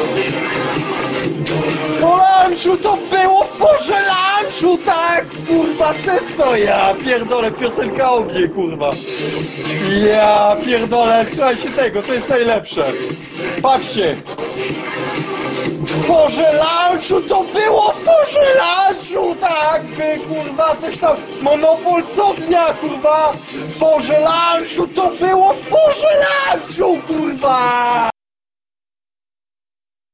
Po lunchu to było w porze lunchu, tak? Kurwa, testo, ja pierdolę, piosenka o mnie, kurwa. Ja pierdolę, słuchajcie tego, to jest najlepsze. Patrzcie. W porze lunchu to było w porze lunchu, tak? By, kurwa, coś tam, monopol co dnia, kurwa. W porze lunchu to było w porze lunchu, kurwa.